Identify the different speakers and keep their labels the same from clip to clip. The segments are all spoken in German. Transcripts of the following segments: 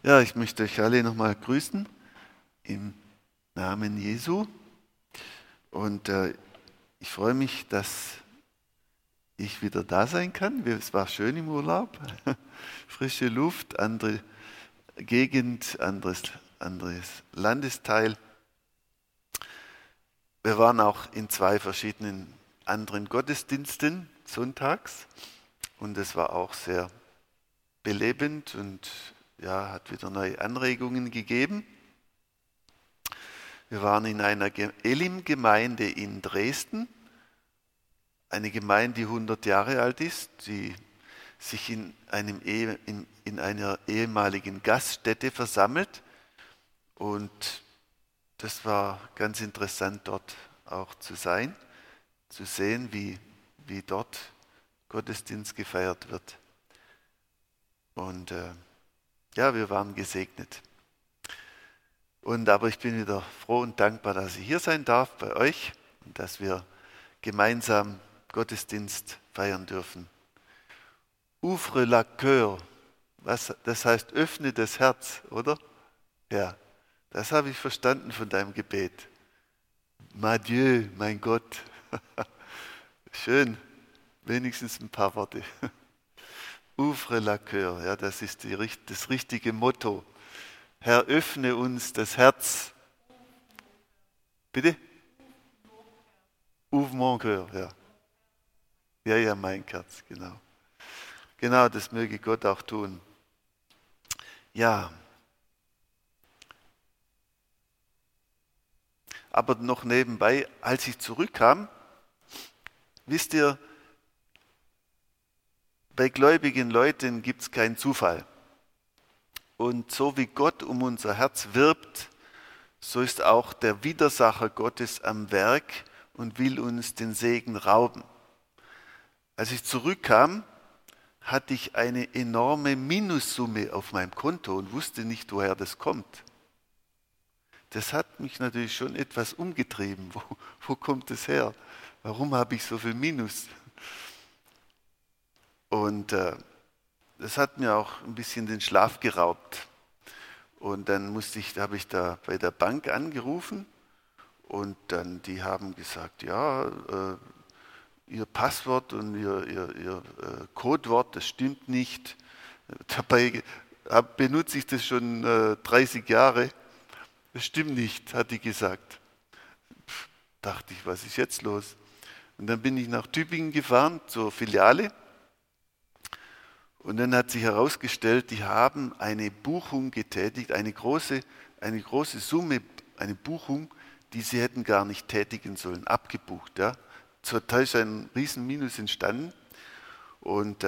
Speaker 1: Ja, ich möchte euch alle nochmal grüßen im Namen Jesu und ich freue mich, dass ich wieder da sein kann. Es war schön im Urlaub, frische Luft, andere Gegend, anderes Landesteil. Wir waren auch in 2 verschiedenen anderen Gottesdiensten sonntags und es war auch sehr belebend und ja, hat wieder neue Anregungen gegeben. Wir waren in einer Elim-Gemeinde in Dresden, eine Gemeinde, die 100 Jahre alt ist, die sich in einer ehemaligen Gaststätte versammelt. Und das war ganz interessant, dort auch zu sein, zu sehen, wie dort Gottesdienst gefeiert wird. Und ja, wir waren gesegnet. Aber ich bin wieder froh und dankbar, dass ich hier sein darf bei euch und dass wir gemeinsam Gottesdienst feiern dürfen. Ouvre la cœur, das heißt öffne das Herz, oder? Ja, das habe ich verstanden von deinem Gebet. Mon Dieu, mein Gott. Schön, wenigstens ein paar Worte. Ouvre la cœur, ja, das ist das richtige Motto. Herr, öffne uns das Herz. Bitte? Ouvre mon cœur, ja. Ja, mein Herz, genau. Genau, das möge Gott auch tun. Ja. Aber noch nebenbei, als ich zurückkam, wisst ihr, bei gläubigen Leuten gibt es keinen Zufall. Und so wie Gott um unser Herz wirbt, so ist auch der Widersacher Gottes am Werk und will uns den Segen rauben. Als ich zurückkam, hatte ich eine enorme Minussumme auf meinem Konto und wusste nicht, woher das kommt. Das hat mich natürlich schon etwas umgetrieben. Wo kommt es her? Warum habe ich so viel Minus? Und das hat mir auch ein bisschen den Schlaf geraubt. Und dann habe ich da bei der Bank angerufen und dann die haben gesagt, ja, Ihr Passwort und Ihr Codewort, das stimmt nicht. Dabei benutze ich das schon 30 Jahre. Das stimmt nicht, hat die gesagt. Dachte ich, was ist jetzt los? Und dann bin ich nach Tübingen gefahren zur Filiale. Und dann hat sich herausgestellt, die haben eine Buchung getätigt, eine große Summe, eine Buchung, die sie hätten gar nicht tätigen sollen, abgebucht. Ja. Zur Teil ist ein Riesenminus entstanden. Und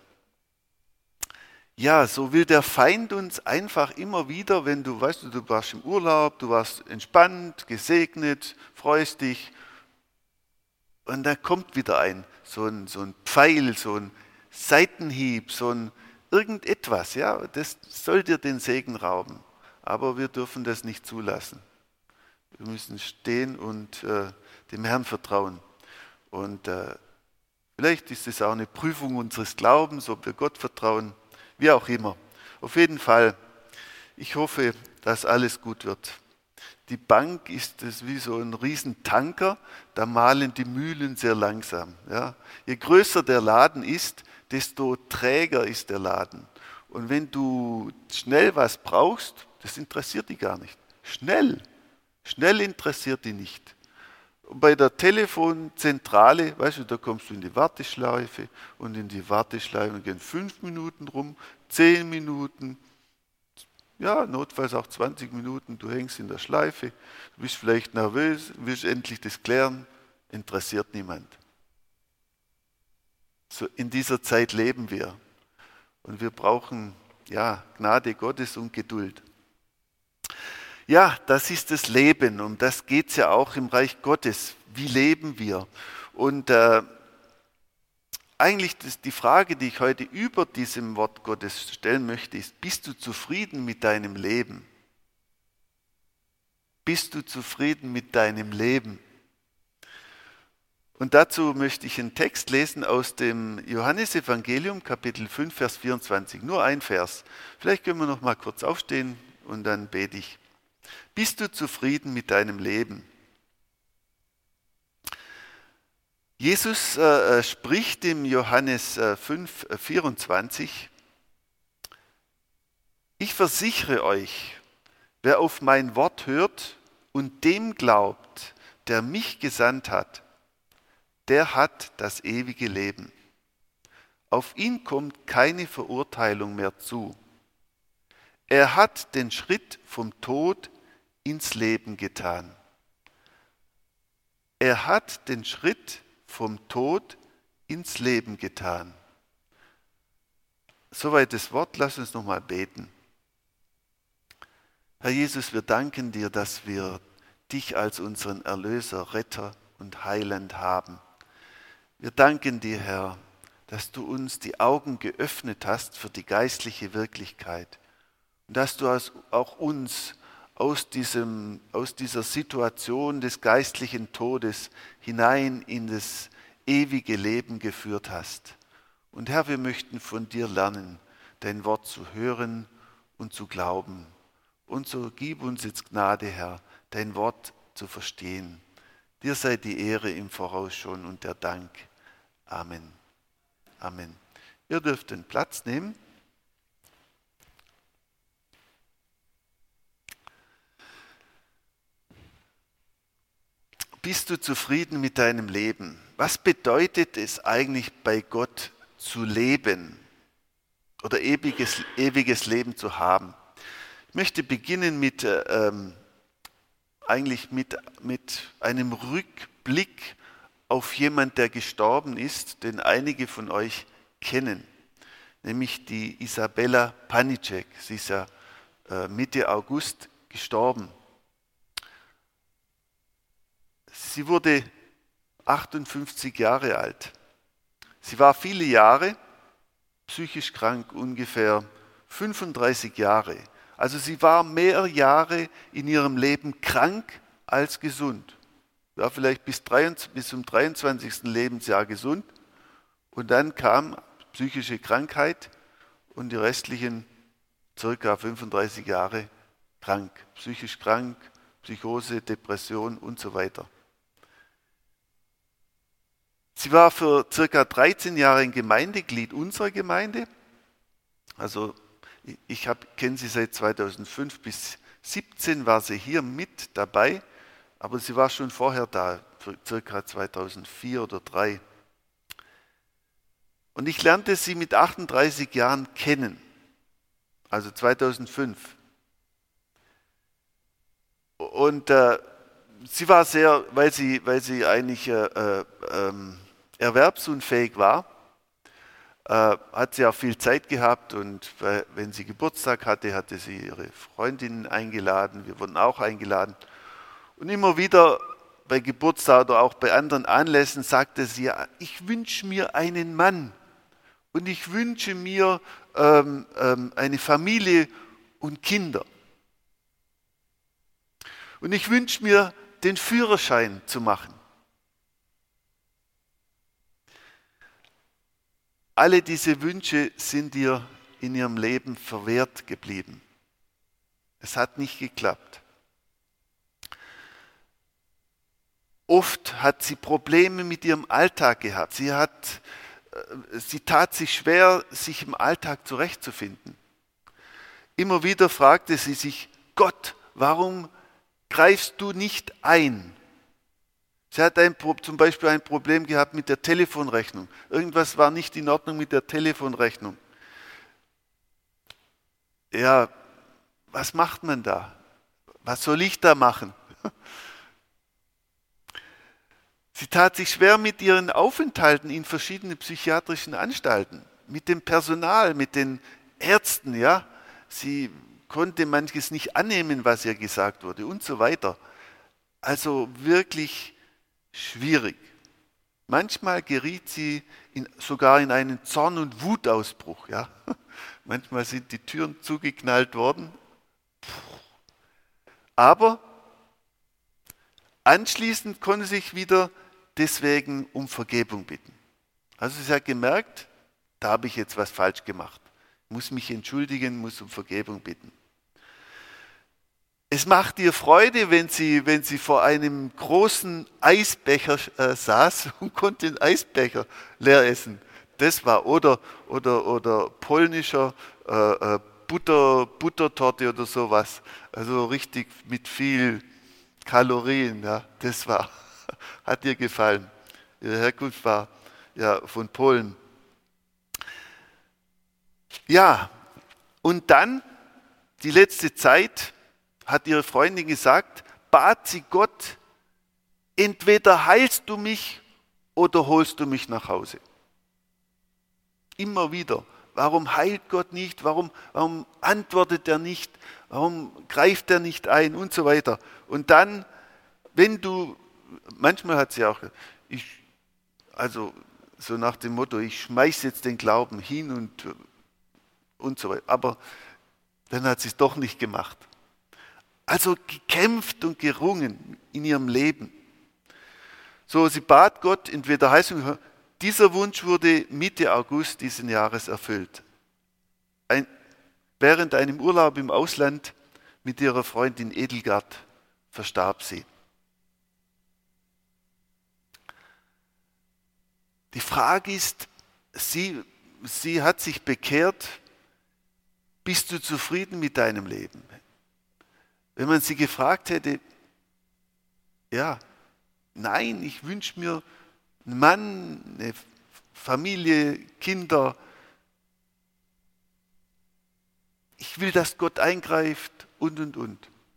Speaker 1: ja, so will der Feind uns einfach immer wieder, wenn du weißt, du warst im Urlaub, du warst entspannt, gesegnet, freust dich. Und da kommt wieder so ein Pfeil, so ein Seitenhieb, so ein irgendetwas, ja, das soll dir den Segen rauben. Aber wir dürfen das nicht zulassen. Wir müssen stehen und dem Herrn vertrauen. Und vielleicht ist es auch eine Prüfung unseres Glaubens, ob wir Gott vertrauen, wie auch immer. Auf jeden Fall, ich hoffe, dass alles gut wird. Die Bank ist es wie so ein Riesentanker, da mahlen die Mühlen sehr langsam. Ja. Je größer der Laden ist, desto träger ist der Laden. Und wenn du schnell was brauchst, das interessiert die gar nicht. Schnell interessiert die nicht. Und bei der Telefonzentrale, weißt du, da kommst du in die Warteschleife und in die Warteschleife gehen 5 Minuten rum, 10 Minuten, ja, notfalls auch 20 Minuten, du hängst in der Schleife, du bist vielleicht nervös, willst endlich das klären, interessiert niemand. So in dieser Zeit leben wir und wir brauchen ja Gnade Gottes und Geduld. Ja, das ist das Leben, um das geht es ja auch im Reich Gottes. Wie leben wir? Und eigentlich die Frage, die ich heute über diesem Wort Gottes stellen möchte, ist, bist du zufrieden mit deinem Leben? Bist du zufrieden mit deinem Leben? Und dazu möchte ich einen Text lesen aus dem Johannesevangelium, Kapitel 5, Vers 24. Nur ein Vers. Vielleicht können wir noch mal kurz aufstehen und dann bete ich. Bist du zufrieden mit deinem Leben? Jesus spricht im Johannes 5, 24, ich versichere euch, wer auf mein Wort hört und dem glaubt, der mich gesandt hat, der hat das ewige Leben. Auf ihn kommt keine Verurteilung mehr zu. Er hat den Schritt vom Tod ins Leben getan. Er hat den Schritt vom Tod ins Leben getan. Soweit das Wort, lass uns noch mal beten. Herr Jesus, wir danken dir, dass wir dich als unseren Erlöser, Retter und Heiland haben. Wir danken dir, Herr, dass du uns die Augen geöffnet hast für die geistliche Wirklichkeit und dass du auch uns aus dieser Situation des geistlichen Todes hinein in das ewige Leben geführt hast. Und Herr, wir möchten von dir lernen, dein Wort zu hören und zu glauben. Und so gib uns jetzt Gnade, Herr, dein Wort zu verstehen. Dir sei die Ehre im Voraus schon und der Dank. Amen. Amen. Ihr dürft den Platz nehmen. Bist du zufrieden mit deinem Leben? Was bedeutet es eigentlich bei Gott zu leben oder ewiges Leben zu haben? Ich möchte beginnen mit einem Rückblick auf jemand, der gestorben ist, den einige von euch kennen, nämlich die Isabella Panicek. Sie ist ja Mitte August gestorben. Sie wurde 58 Jahre alt. Sie war viele Jahre psychisch krank, ungefähr 35 Jahre. Also sie war mehr Jahre in ihrem Leben krank als gesund. War vielleicht bis zum 23. Lebensjahr gesund und dann kam psychische Krankheit und die restlichen circa 35 Jahre krank, psychisch krank, Psychose, Depression und so weiter. Sie war für circa 13 Jahre ein Gemeindeglied unserer Gemeinde. Also ich kenne sie seit 2005 bis 2017, war sie hier mit dabei, aber sie war schon vorher da, circa 2004 oder 2003. Und ich lernte sie mit 38 Jahren kennen, also 2005. Und sie war sehr, weil sie eigentlich erwerbsunfähig war, hat sie auch viel Zeit gehabt und wenn sie Geburtstag hatte, hatte sie ihre Freundinnen eingeladen, wir wurden auch eingeladen. Und immer wieder bei Geburtstag oder auch bei anderen Anlässen sagte sie, ich wünsche mir einen Mann und ich wünsche mir eine Familie und Kinder. Und ich wünsche mir, den Führerschein zu machen. Alle diese Wünsche sind ihr in ihrem Leben verwehrt geblieben. Es hat nicht geklappt. Oft hat sie Probleme mit ihrem Alltag gehabt. Sie tat sich schwer, sich im Alltag zurechtzufinden. Immer wieder fragte sie sich, Gott, warum greifst du nicht ein? Sie hat zum Beispiel ein Problem gehabt mit der Telefonrechnung. Irgendwas war nicht in Ordnung mit der Telefonrechnung. Ja, was macht man da? Was soll ich da machen? Sie tat sich schwer mit ihren Aufenthalten in verschiedenen psychiatrischen Anstalten, mit dem Personal, mit den Ärzten. Ja? Sie konnte manches nicht annehmen, was ihr gesagt wurde und so weiter. Also wirklich schwierig. Manchmal geriet sie sogar in einen Zorn- und Wutausbruch. Ja? Manchmal sind die Türen zugeknallt worden. Aber anschließend konnte sie sich wieder deswegen um Vergebung bitten. Also sie hat gemerkt, da habe ich jetzt was falsch gemacht. Ich muss mich entschuldigen, muss um Vergebung bitten. Es macht ihr Freude, wenn sie vor einem großen Eisbecher saß und konnte den Eisbecher leer essen. Das war, oder polnischer Buttertorte oder sowas. Also richtig mit viel Kalorien. Ja, das hat ihr gefallen. Ihre Herkunft war ja von Polen. Ja, und dann die letzte Zeit hat ihre Freundin gesagt, bat sie Gott, entweder heilst du mich oder holst du mich nach Hause. Immer wieder. Warum heilt Gott nicht? Warum antwortet er nicht? Warum greift er nicht ein? Und so weiter. Und dann, manchmal hat sie auch, so nach dem Motto, ich schmeiß jetzt den Glauben hin und so weiter. Aber dann hat sie es doch nicht gemacht. Also gekämpft und gerungen in ihrem Leben. So, sie bat Gott, entweder Heilung. Dieser Wunsch wurde Mitte August diesen Jahres erfüllt. Während einem Urlaub im Ausland mit ihrer Freundin Edelgard verstarb sie. Die Frage ist, sie hat sich bekehrt, bist du zufrieden mit deinem Leben? Wenn man sie gefragt hätte, ja, nein, ich wünsche mir einen Mann, eine Familie, Kinder. Ich will, dass Gott eingreift und.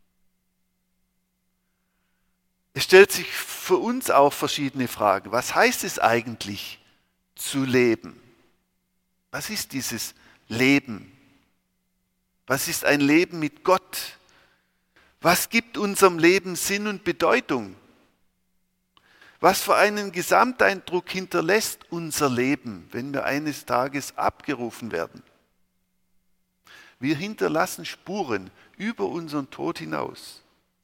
Speaker 1: Es stellt sich für uns auch verschiedene Fragen. Was heißt es eigentlich, zu leben? Was ist dieses Leben? Was ist ein Leben mit Gott? Was gibt unserem Leben Sinn und Bedeutung? Was für einen Gesamteindruck hinterlässt unser Leben, wenn wir eines Tages abgerufen werden? Wir hinterlassen Spuren über unseren Tod hinaus.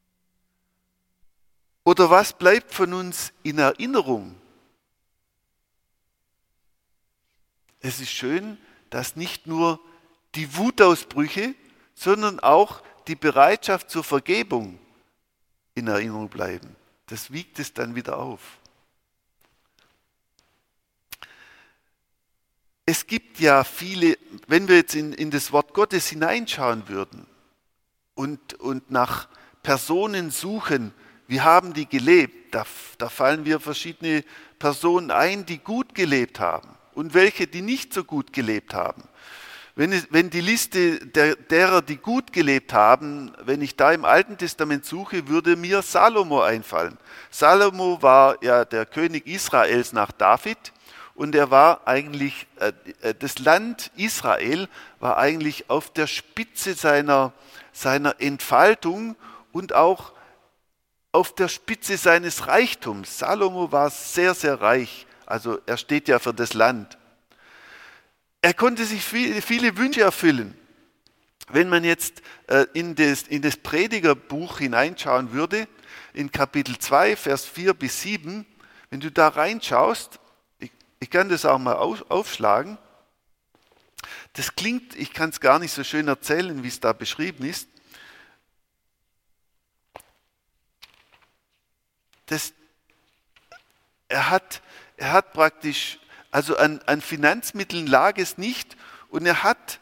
Speaker 1: Oder was bleibt von uns in Erinnerung? Es ist schön, dass nicht nur die Wutausbrüche, sondern auch die Bereitschaft zur Vergebung in Erinnerung bleiben. Das wiegt es dann wieder auf. Es gibt ja viele, wenn wir jetzt in das Wort Gottes hineinschauen würden und nach Personen suchen, wie haben die gelebt, da fallen mir verschiedene Personen ein, die gut gelebt haben und welche, die nicht so gut gelebt haben. Wenn die Liste derer, die gut gelebt haben, wenn ich da im Alten Testament suche, würde mir Salomo einfallen. Salomo war ja der König Israels nach David und er war eigentlich, das Land Israel war eigentlich auf der Spitze seiner Entfaltung und auch auf der Spitze seines Reichtums. Salomo war sehr, sehr reich, also er steht ja für das Land. Er konnte sich viele Wünsche erfüllen. Wenn man jetzt in das Predigerbuch hineinschauen würde, in Kapitel 2, Vers 4 bis 7, wenn du da reinschaust, ich kann das auch mal aufschlagen, das klingt, ich kann es gar nicht so schön erzählen, wie es da beschrieben ist. Er hat praktisch, also an Finanzmitteln lag es nicht und er hat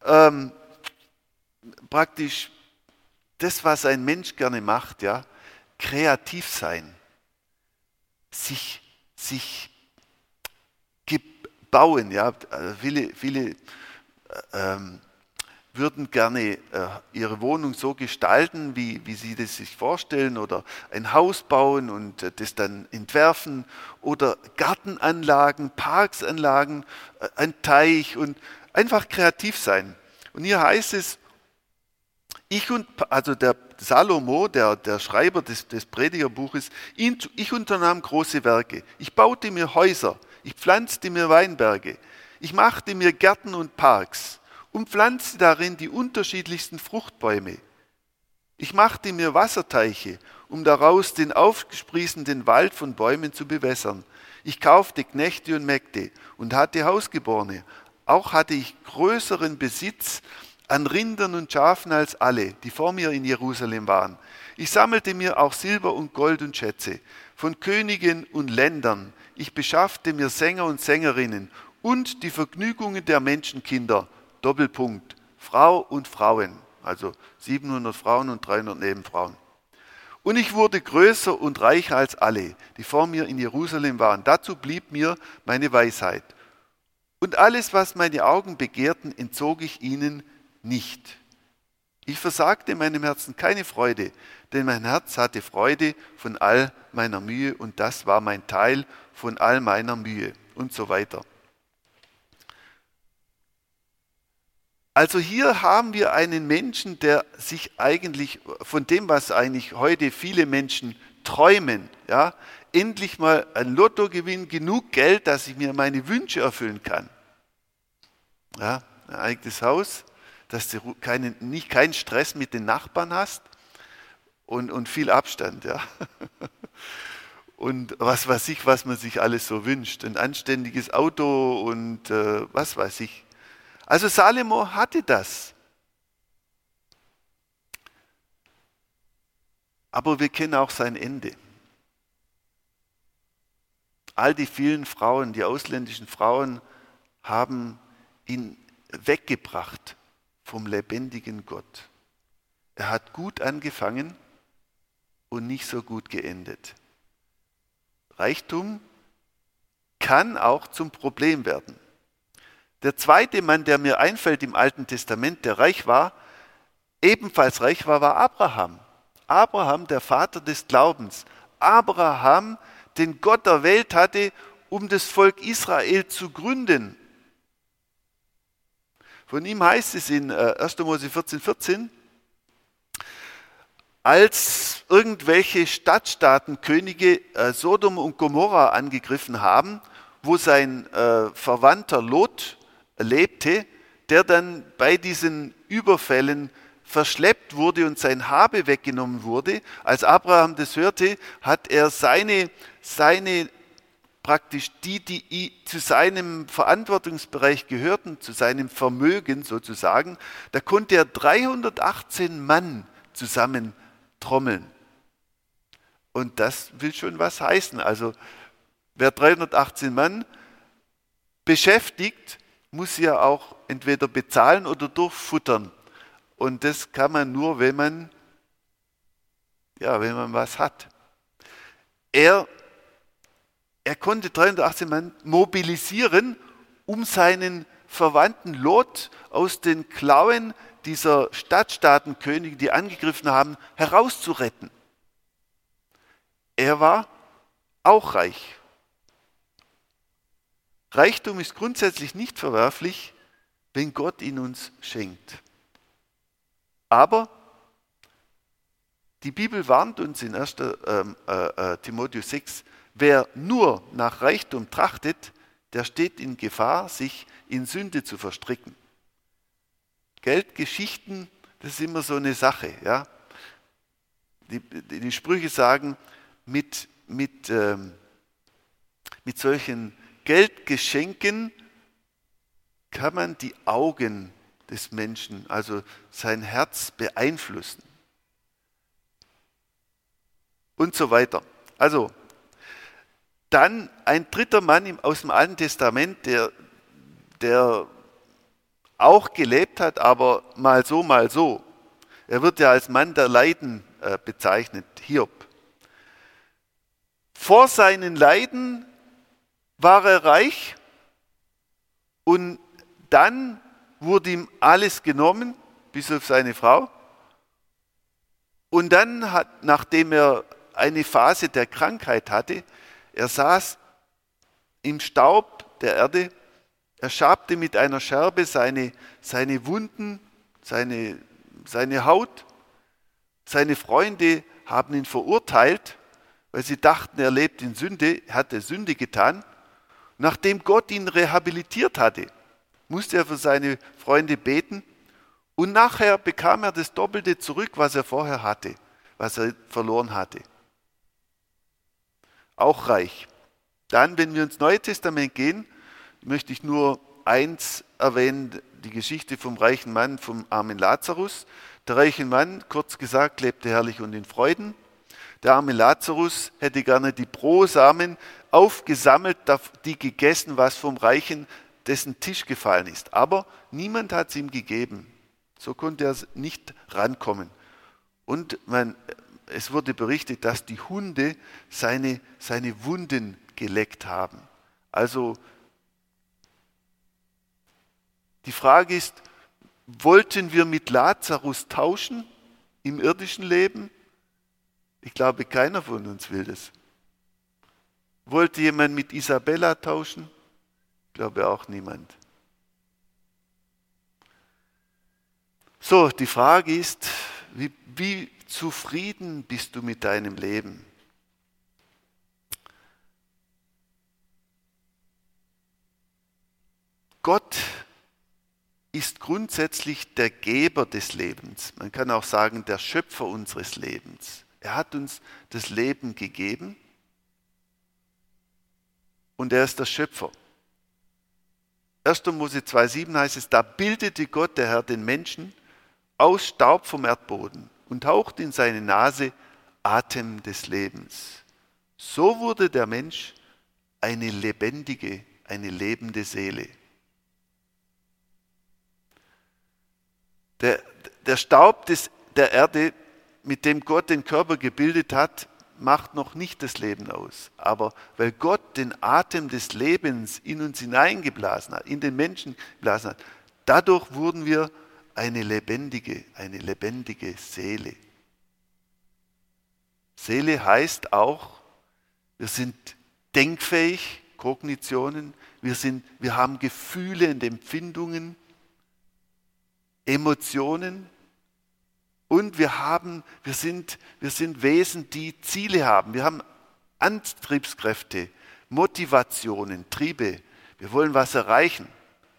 Speaker 1: praktisch das, was ein Mensch gerne macht, ja, kreativ sein, sich bauen, ja, viele würden gerne ihre Wohnung so gestalten, wie sie das sich vorstellen oder ein Haus bauen und das dann entwerfen oder Gartenanlagen, Parksanlagen, ein Teich und einfach kreativ sein. Und hier heißt es, also der Salomo, der Schreiber des Predigerbuches, ich unternahm große Werke. Ich baute mir Häuser, ich pflanzte mir Weinberge, ich machte mir Gärten und Parks und pflanzte darin die unterschiedlichsten Fruchtbäume. Ich machte mir Wasserteiche, um daraus den aufsprießenden Wald von Bäumen zu bewässern. Ich kaufte Knechte und Mägde und hatte Hausgeborene. Auch hatte ich größeren Besitz an Rindern und Schafen als alle, die vor mir in Jerusalem waren. Ich sammelte mir auch Silber und Gold und Schätze von Königen und Ländern. Ich beschaffte mir Sänger und Sängerinnen und die Vergnügungen der Menschenkinder. Doppelpunkt. Frau und Frauen. Also 700 Frauen und 300 Nebenfrauen. Und ich wurde größer und reicher als alle, die vor mir in Jerusalem waren. Dazu blieb mir meine Weisheit. Und alles, was meine Augen begehrten, entzog ich ihnen nicht. Ich versagte meinem Herzen keine Freude, denn mein Herz hatte Freude von all meiner Mühe und das war mein Teil von all meiner Mühe und so weiter. Also hier haben wir einen Menschen, der sich eigentlich von dem, was eigentlich heute viele Menschen träumen, ja, endlich mal ein Lottogewinn, genug Geld, dass ich mir meine Wünsche erfüllen kann. Ja, ein eigenes Haus, dass du keinen Stress mit den Nachbarn hast und viel Abstand. Ja. Und was weiß ich, was man sich alles so wünscht. Ein anständiges Auto und was weiß ich. Also Salomo hatte das. Aber wir kennen auch sein Ende. All die vielen Frauen, die ausländischen Frauen, haben ihn weggebracht vom lebendigen Gott. Er hat gut angefangen und nicht so gut geendet. Reichtum kann auch zum Problem werden. Der zweite Mann, der mir einfällt im Alten Testament, der reich war, ebenfalls reich war, war Abraham. Abraham, der Vater des Glaubens. Abraham, den Gott erwählt hatte, um das Volk Israel zu gründen. Von ihm heißt es in 1. Mose 14,14, als irgendwelche Stadtstaatenkönige Sodom und Gomorra angegriffen haben, wo sein Verwandter Lot lebte, der dann bei diesen Überfällen verschleppt wurde und sein Habe weggenommen wurde. Als Abraham das hörte, hat er seine praktisch die zu seinem Verantwortungsbereich gehörten, zu seinem Vermögen sozusagen, da konnte er 318 Mann zusammen trommeln. Und das will schon was heißen. Also wer 318 Mann beschäftigt, muss ja auch entweder bezahlen oder durchfuttern. Und das kann man nur, wenn man was hat. Er konnte 318 Mann mobilisieren, um seinen Verwandten Lot aus den Klauen dieser Stadtstaatenkönige, die angegriffen haben, herauszuretten. Er war auch reich. Reichtum ist grundsätzlich nicht verwerflich, wenn Gott ihn uns schenkt. Aber die Bibel warnt uns in 1. Timotheus 6, wer nur nach Reichtum trachtet, der steht in Gefahr, sich in Sünde zu verstricken. Geldgeschichten, das ist immer so eine Sache. Ja? Die Sprüche sagen, mit solchen Geldgeschenken kann man die Augen des Menschen, also sein Herz beeinflussen. Und so weiter. Also, dann ein dritter Mann aus dem Alten Testament, der auch gelebt hat, aber mal so, mal so. Er wird ja als Mann der Leiden bezeichnet, Hiob. Vor seinen Leiden war er reich und dann wurde ihm alles genommen, bis auf seine Frau. Und dann nachdem er eine Phase der Krankheit hatte, er saß im Staub der Erde, er schabte mit einer Scherbe seine Wunden, seine Haut. Seine Freunde haben ihn verurteilt, weil sie dachten, er lebt in Sünde, hatte Sünde getan. Nachdem Gott ihn rehabilitiert hatte, musste er für seine Freunde beten Und nachher bekam er das Doppelte zurück, was er vorher hatte, was er verloren hatte. Auch reich. Dann, wenn wir ins Neue Testament gehen, möchte ich nur eins erwähnen, die Geschichte vom reichen Mann, vom armen Lazarus. Der reiche Mann, kurz gesagt, lebte herrlich und in Freuden. Der arme Lazarus hätte gerne die Brosamen aufgesammelt, die gegessen, was vom Reichen dessen Tisch gefallen ist. Aber niemand hat es ihm gegeben. So konnte er nicht rankommen. Und es wurde berichtet, dass die Hunde seine Wunden geleckt haben. Also die Frage ist, wollten wir mit Lazarus tauschen im irdischen Leben? Ich glaube, keiner von uns will das. Wollte jemand mit Isabella tauschen? Ich glaube auch niemand. So, die Frage ist, wie zufrieden bist du mit deinem Leben? Gott ist grundsätzlich der Geber des Lebens. Man kann auch sagen, der Schöpfer unseres Lebens. Er hat uns das Leben gegeben und er ist der Schöpfer. 1. Mose 2,7 heißt es, da bildete Gott, der Herr, den Menschen aus Staub vom Erdboden und hauchte in seine Nase Atem des Lebens. So wurde der Mensch eine lebendige, eine lebende Seele. Der Staub der Erde, mit dem Gott den Körper gebildet hat, macht noch nicht das Leben aus. Aber weil Gott den Atem des Lebens in uns hineingeblasen hat, in den Menschen geblasen hat, dadurch wurden wir eine lebendige Seele. Seele heißt auch, wir sind denkfähig, Kognitionen, wir haben Gefühle und Empfindungen, Emotionen und wir sind Wesen, die Ziele haben. Wir haben Antriebskräfte, Motivationen, Triebe. Wir wollen was erreichen.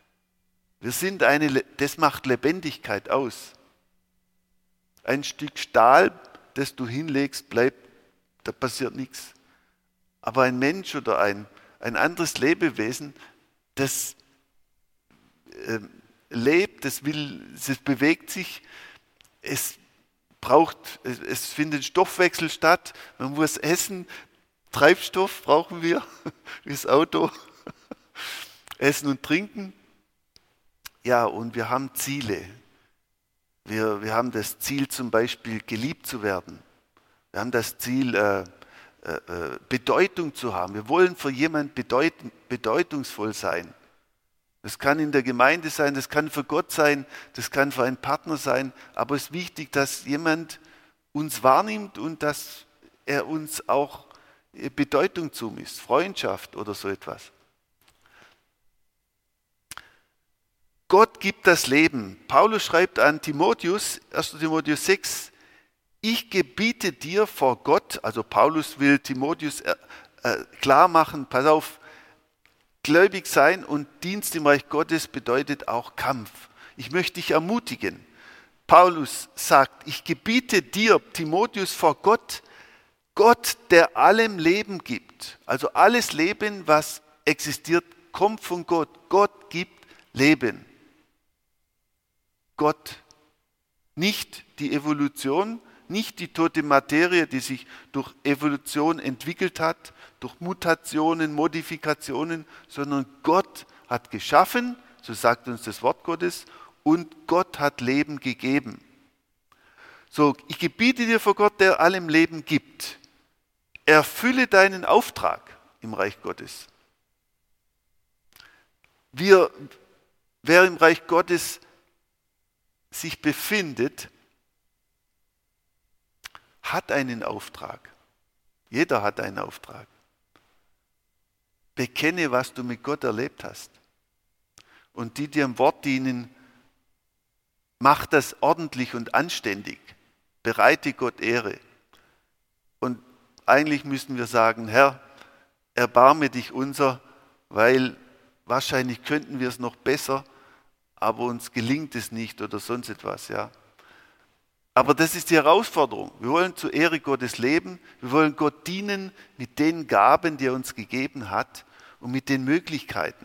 Speaker 1: Das macht Lebendigkeit aus. Ein Stück Stahl, das du hinlegst, da passiert nichts. Aber ein Mensch oder ein anderes Lebewesen, das lebt, das bewegt sich, es findet Stoffwechsel statt, man muss essen, Treibstoff brauchen wir, wie das Auto, Essen und Trinken. Ja, und wir haben Ziele. Wir haben das Ziel zum Beispiel, geliebt zu werden. Wir haben das Ziel, Bedeutung zu haben. Wir wollen für jemanden bedeutungsvoll sein. Das kann in der Gemeinde sein, das kann für Gott sein, das kann für einen Partner sein. Aber es ist wichtig, dass jemand uns wahrnimmt und dass er uns auch Bedeutung zumisst, Freundschaft oder so etwas. Gott gibt das Leben. Paulus schreibt an Timotheus, 1. Timotheus 6, ich gebiete dir vor Gott, also Paulus will Timotheus klar machen, pass auf, gläubig sein und Dienst im Reich Gottes bedeutet auch Kampf. Ich möchte dich ermutigen. Paulus sagt, ich gebiete dir, Timotheus, vor Gott, Gott, der allem Leben gibt. Also alles Leben, was existiert, kommt von Gott. Gott gibt Leben. Gott, nicht die Evolution, nicht die tote Materie, die sich durch Evolution entwickelt hat, durch Mutationen, Modifikationen, sondern Gott hat geschaffen, so sagt uns das Wort Gottes, und Gott hat Leben gegeben. So, ich gebiete dir vor Gott, der allem Leben gibt. Erfülle deinen Auftrag im Reich Gottes. Wer im Reich Gottes sich befindet, hat einen Auftrag. Jeder hat einen Auftrag. Bekenne, was du mit Gott erlebt hast. Und die dir im Wort dienen, mach das ordentlich und anständig. Bereite Gott Ehre. Und eigentlich müssen wir sagen, Herr, erbarme dich unser, weil wahrscheinlich könnten wir es noch besser, aber uns gelingt es nicht oder sonst etwas, ja. Aber das ist die Herausforderung. Wir wollen zur Ehre Gottes leben. Wir wollen Gott dienen mit den Gaben, die er uns gegeben hat und mit den Möglichkeiten.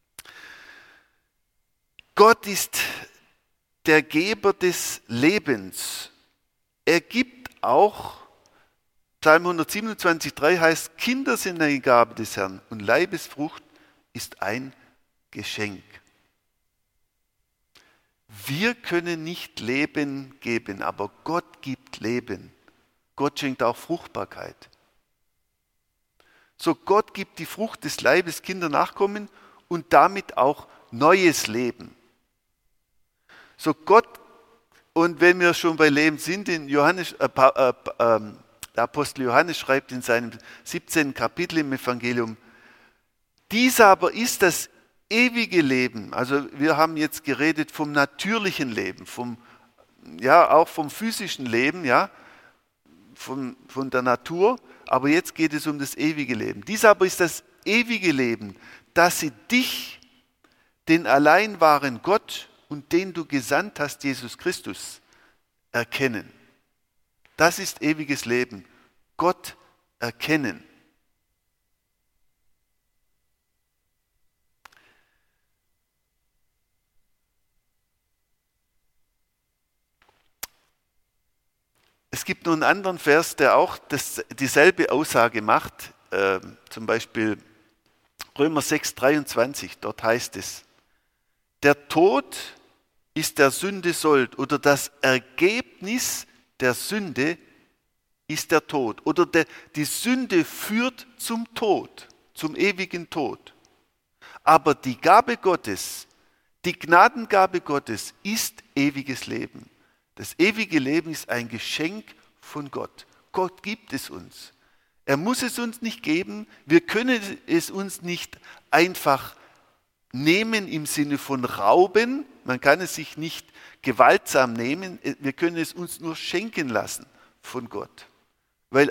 Speaker 1: Gott ist der Geber des Lebens. Er gibt auch, Psalm 127,3 heißt, Kinder sind eine Gabe des Herrn und Leibesfrucht ist ein Geschenk. Wir können nicht Leben geben, aber Gott gibt Leben. Gott schenkt auch Fruchtbarkeit. So Gott gibt die Frucht des Leibes Kinder nachkommen und damit auch neues Leben. So Gott, und wenn wir schon bei Leben sind, der Apostel Johannes schreibt in seinem 17. Kapitel im Evangelium, dies aber ist das ewige Leben. Also wir haben jetzt geredet vom natürlichen Leben, auch vom physischen Leben, ja, von der Natur, aber jetzt geht es um das ewige Leben. Dies aber ist das ewige Leben, dass sie dich, den allein wahren Gott und den du gesandt hast, Jesus Christus, erkennen. Das ist ewiges Leben. Gott erkennen. Es gibt noch einen anderen Vers, der auch dieselbe Aussage macht, zum Beispiel Römer 6,23, dort heißt es, der Tod ist der Sünde Sold oder das Ergebnis der Sünde ist der Tod oder die Sünde führt zum Tod, zum ewigen Tod. Aber die Gabe Gottes, die Gnadengabe Gottes ist ewiges Leben. Das ewige Leben ist ein Geschenk von Gott. Gott gibt es uns. Er muss es uns nicht geben. Wir können es uns nicht einfach nehmen im Sinne von rauben. Man kann es sich nicht gewaltsam nehmen. Wir können es uns nur schenken lassen von Gott. Weil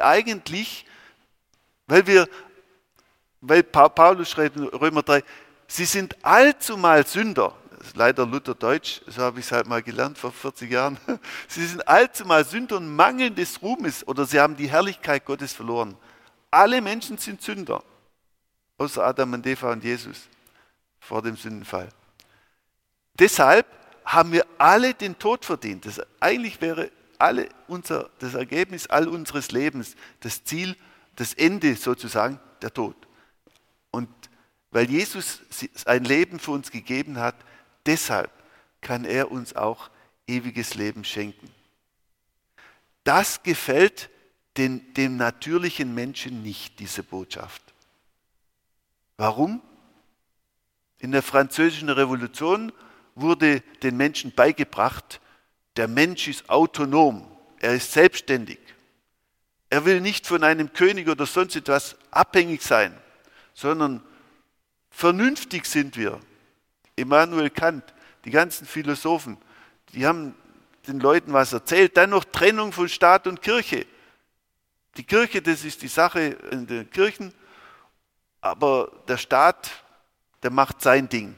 Speaker 1: Paulus schreibt in Römer 3, sie sind allzumal Sünder. Das ist leider Lutherdeutsch, so habe ich es halt mal gelernt vor 40 Jahren. Sie sind allzumal Sünder und mangeln des Ruhmes oder sie haben die Herrlichkeit Gottes verloren. Alle Menschen sind Sünder, außer Adam und Eva und Jesus vor dem Sündenfall. Deshalb haben wir alle den Tod verdient. Eigentlich wäre das Ergebnis all unseres Lebens, das Ziel, das Ende sozusagen, der Tod. Und weil Jesus sein Leben für uns gegeben hat, deshalb kann er uns auch ewiges Leben schenken. Das gefällt dem natürlichen Menschen nicht, diese Botschaft. Warum? In der Französischen Revolution wurde den Menschen beigebracht, der Mensch ist autonom, er ist selbstständig. Er will nicht von einem König oder sonst etwas abhängig sein, sondern vernünftig sind wir. Immanuel Kant, die ganzen Philosophen, die haben den Leuten was erzählt. Dann noch Trennung von Staat und Kirche. Die Kirche, das ist die Sache in den Kirchen, aber der Staat, der macht sein Ding.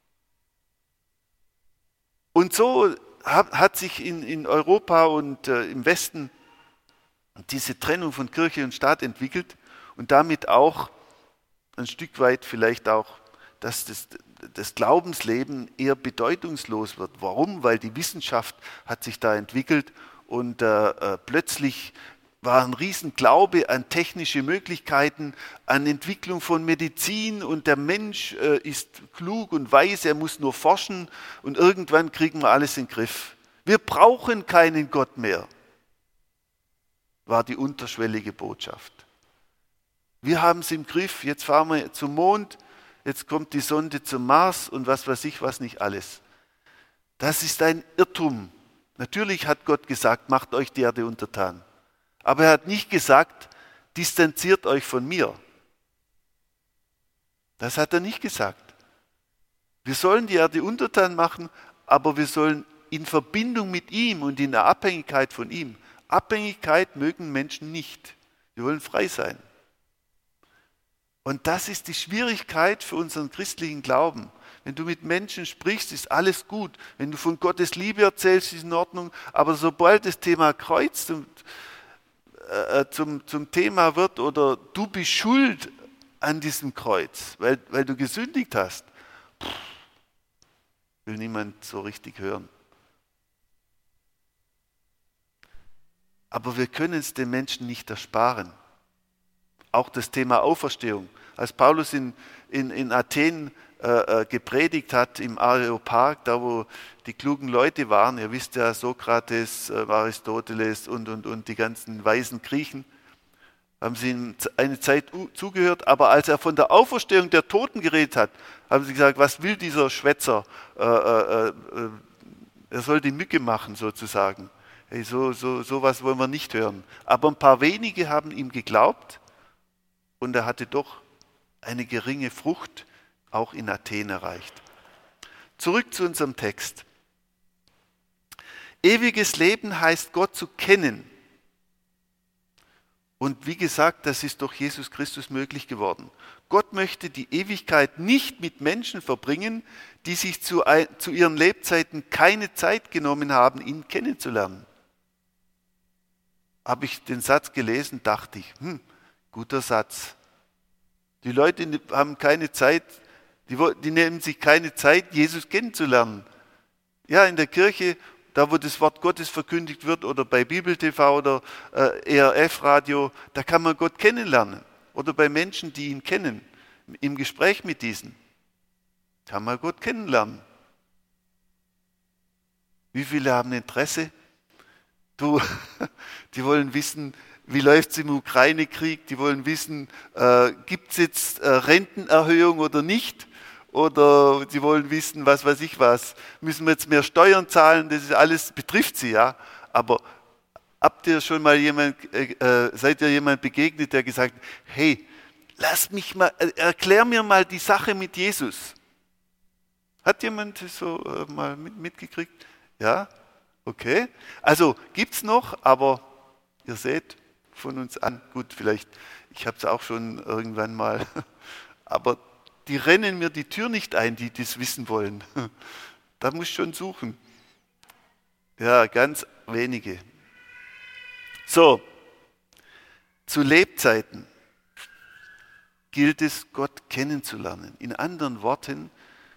Speaker 1: Und so hat sich in Europa und im Westen diese Trennung von Kirche und Staat entwickelt und damit auch ein Stück weit vielleicht auch, dass das Glaubensleben eher bedeutungslos wird. Warum? Weil die Wissenschaft hat sich da entwickelt und plötzlich war ein Riesenglaube an technische Möglichkeiten, an Entwicklung von Medizin und der Mensch ist klug und weise, er muss nur forschen und irgendwann kriegen wir alles in den Griff. Wir brauchen keinen Gott mehr, war die unterschwellige Botschaft. Wir haben es im Griff, jetzt fahren wir zum Mond, jetzt kommt die Sonde zum Mars und was weiß ich, was nicht alles. Das ist ein Irrtum. Natürlich hat Gott gesagt, macht euch die Erde untertan. Aber er hat nicht gesagt, distanziert euch von mir. Das hat er nicht gesagt. Wir sollen die Erde untertan machen, aber wir sollen in Verbindung mit ihm und in der Abhängigkeit von ihm. Abhängigkeit mögen Menschen nicht. Wir wollen frei sein. Und das ist die Schwierigkeit für unseren christlichen Glauben. Wenn du mit Menschen sprichst, ist alles gut. Wenn du von Gottes Liebe erzählst, ist in Ordnung. Aber sobald das Thema Kreuz zum Thema wird oder du bist schuld an diesem Kreuz, weil du gesündigt hast, will niemand so richtig hören. Aber wir können es den Menschen nicht ersparen. Auch das Thema Auferstehung. Als Paulus in Athen gepredigt hat, im Areopag, da wo die klugen Leute waren, ihr wisst ja, Sokrates, Aristoteles und die ganzen weisen Griechen, haben sie ihm eine Zeit zugehört, aber als er von der Auferstehung der Toten geredet hat, haben sie gesagt, was will dieser Schwätzer? Er soll die Mücke machen sozusagen. Hey, sowas wollen wir nicht hören. Aber ein paar wenige haben ihm geglaubt und er hatte doch eine geringe Frucht auch in Athen erreicht. Zurück zu unserem Text. Ewiges Leben heißt, Gott zu kennen. Und wie gesagt, das ist durch Jesus Christus möglich geworden. Gott möchte die Ewigkeit nicht mit Menschen verbringen, die sich zu ihren Lebzeiten keine Zeit genommen haben, ihn kennenzulernen. Habe ich den Satz gelesen, dachte ich, guter Satz. Die Leute haben keine Zeit, die nehmen sich keine Zeit, Jesus kennenzulernen. Ja, in der Kirche, da wo das Wort Gottes verkündigt wird oder bei Bibel TV oder ERF-Radio, da kann man Gott kennenlernen. Oder bei Menschen, die ihn kennen, im Gespräch mit diesen, kann man Gott kennenlernen. Wie viele haben Interesse? Die wollen wissen, wie läuft es im Ukraine-Krieg? Die wollen wissen, gibt es jetzt Rentenerhöhung oder nicht? Oder sie wollen wissen, was weiß ich was. Müssen wir jetzt mehr Steuern zahlen? Das ist alles, betrifft sie, ja. Aber habt ihr schon mal seid ihr jemand begegnet, der gesagt hat, hey, erklär mir mal die Sache mit Jesus. Hat jemand so mal mitgekriegt? Ja? Okay. Also gibt es noch, aber ihr seht von uns an, gut, vielleicht, ich habe es auch schon irgendwann mal, aber die rennen mir die Tür nicht ein, die das wissen wollen. Da muss ich schon suchen. Ja, ganz wenige. So, zu Lebzeiten gilt es, Gott kennenzulernen. In anderen Worten,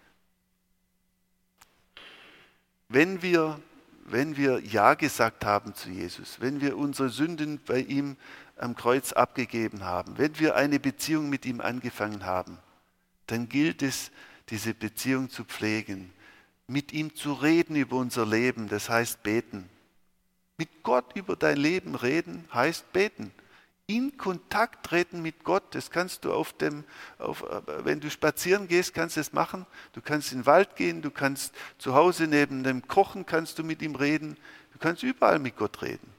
Speaker 1: wenn wir Ja gesagt haben zu Jesus, wenn wir unsere Sünden bei ihm am Kreuz abgegeben haben, wenn wir eine Beziehung mit ihm angefangen haben, dann gilt es, diese Beziehung zu pflegen, mit ihm zu reden über unser Leben, das heißt beten. Mit Gott über dein Leben reden heißt beten. In Kontakt treten mit Gott, das kannst du wenn du spazieren gehst, kannst du das machen. Du kannst in den Wald gehen, du kannst zu Hause neben dem Kochen, kannst du mit ihm reden. Du kannst überall mit Gott reden.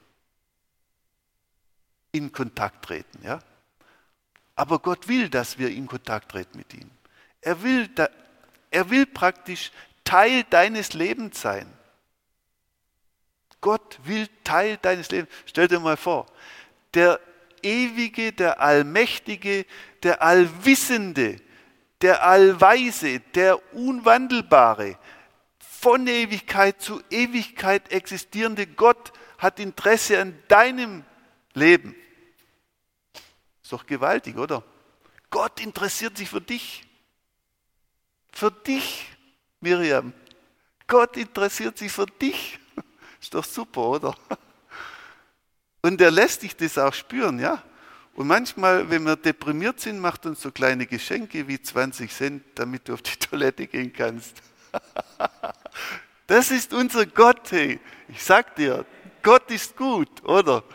Speaker 1: In Kontakt treten, ja. Aber Gott will, dass wir in Kontakt treten mit ihm. Er will praktisch Teil deines Lebens sein. Gott will Teil deines Lebens. Stell dir mal vor, der Ewige, der Allmächtige, der Allwissende, der Allweise, der Unwandelbare, von Ewigkeit zu Ewigkeit existierende Gott hat Interesse an deinem Leben. Ist doch gewaltig, oder? Gott interessiert sich für dich. Für dich, Miriam. Gott interessiert sich für dich. Ist doch super, oder? Und er lässt dich das auch spüren, ja. Und manchmal, wenn wir deprimiert sind, macht uns so kleine Geschenke wie 20 Cent, damit du auf die Toilette gehen kannst. Das ist unser Gott, hey. Ich sag dir, Gott ist gut, oder?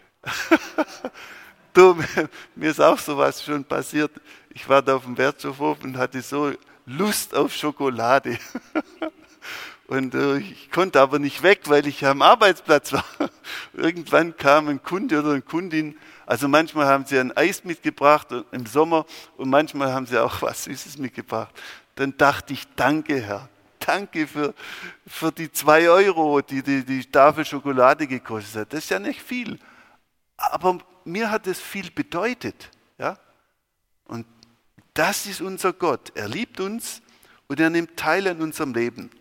Speaker 1: Du, mir ist auch sowas schon passiert. Ich war da auf dem Wertschöpfhof und hatte so Lust auf Schokolade. Und ich konnte aber nicht weg, weil ich am Arbeitsplatz war. Irgendwann kam ein Kunde oder eine Kundin, also manchmal haben sie ein Eis mitgebracht im Sommer und manchmal haben sie auch was Süßes mitgebracht. Dann dachte ich, danke Herr, danke für die 2 Euro, die Tafel Schokolade gekostet hat. Das ist ja nicht viel, aber mir hat es viel bedeutet. Ja? Und das ist unser Gott. Er liebt uns und er nimmt teil an unserem Leben.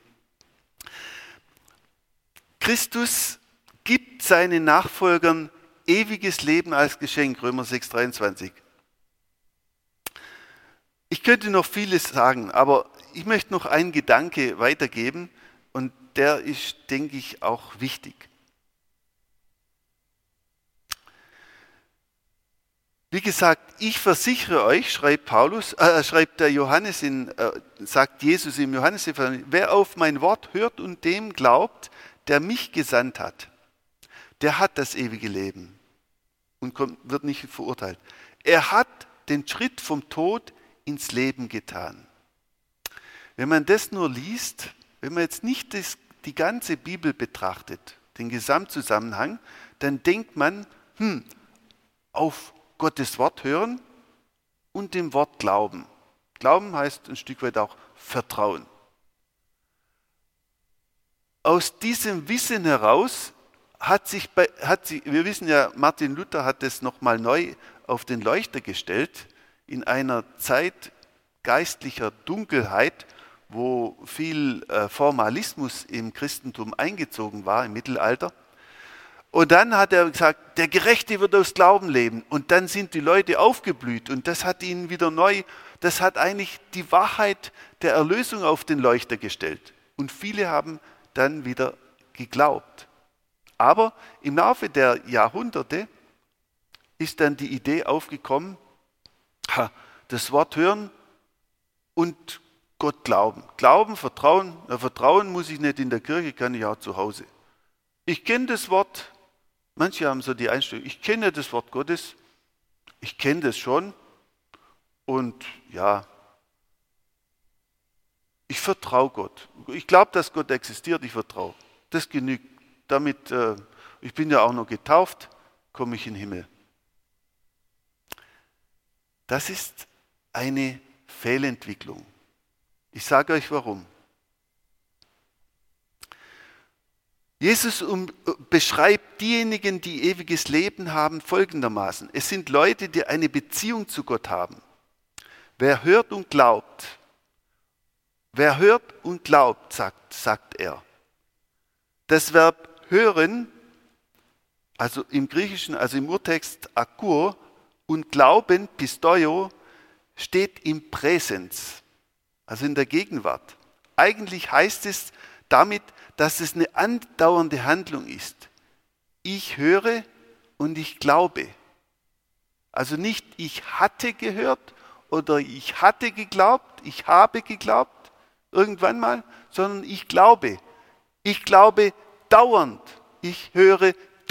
Speaker 1: Christus gibt seinen Nachfolgern ewiges Leben als Geschenk, Römer 6,23. Ich könnte noch vieles sagen, aber ich möchte noch einen Gedanke weitergeben und der ist, denke ich, auch wichtig. Wie gesagt, ich versichere euch, schreibt der Johannes sagt Jesus im Johannesevangelium, wer auf mein Wort hört und dem glaubt, der mich gesandt hat, der hat das ewige Leben und wird nicht verurteilt. Er hat den Schritt vom Tod ins Leben getan. Wenn man das nur liest, wenn man jetzt nicht die ganze Bibel betrachtet, den Gesamtzusammenhang, dann denkt man, auf Gottes Wort hören und dem Wort glauben. Glauben heißt ein Stück weit auch Vertrauen. Aus diesem Wissen heraus wir wissen ja, Martin Luther hat es nochmal neu auf den Leuchter gestellt, in einer Zeit geistlicher Dunkelheit, wo viel Formalismus im Christentum eingezogen war im Mittelalter. Und dann hat er gesagt, der Gerechte wird aus Glauben leben. Und dann sind die Leute aufgeblüht und das hat ihnen wieder das hat eigentlich die Wahrheit der Erlösung auf den Leuchter gestellt. Und viele haben dann wieder geglaubt. Aber im Laufe der Jahrhunderte ist dann die Idee aufgekommen, das Wort hören und Gott glauben. Glauben, Vertrauen. Vertrauen muss ich nicht in der Kirche, kann ich auch zu Hause. Ich kenne das Wort, manche haben so die Einstellung, ich kenne das Wort Gottes, ich kenne das schon und ja, ich vertraue Gott. Ich glaube, dass Gott existiert, ich vertraue. Das genügt. Damit, ich bin ja auch noch getauft, komme ich in den Himmel. Das ist eine Fehlentwicklung. Ich sage euch warum. Jesus beschreibt diejenigen, die ewiges Leben haben, folgendermaßen. Es sind Leute, die eine Beziehung zu Gott haben. Wer hört und glaubt, sagt er. Das Verb hören, also im Griechischen, also im Urtext akur, und Glauben, pistoio, steht im Präsens, also in der Gegenwart. Eigentlich heißt es damit, dass es eine andauernde Handlung ist. Ich höre und ich glaube. Also nicht ich hatte gehört oder ich hatte geglaubt, ich habe geglaubt, irgendwann mal, sondern ich glaube. Ich glaube dauernd. Ich höre